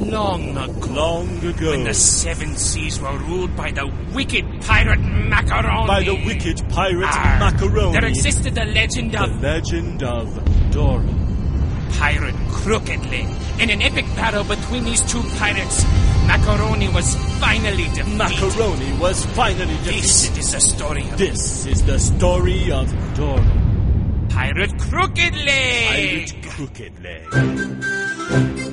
long ago. Long ago. When the seven seas were ruled by the wicked pirate Macaroni. By the wicked pirate Macaroni. There existed the legend of... The legend of Dora. Pirate Crooked Leg. In an epic battle between these two pirates, Macaroni was finally defeated. Macaroni was finally defeated. This is the story of... This is the story of Dora. Pirate Crooked Leg. Pirate Crooked Leg.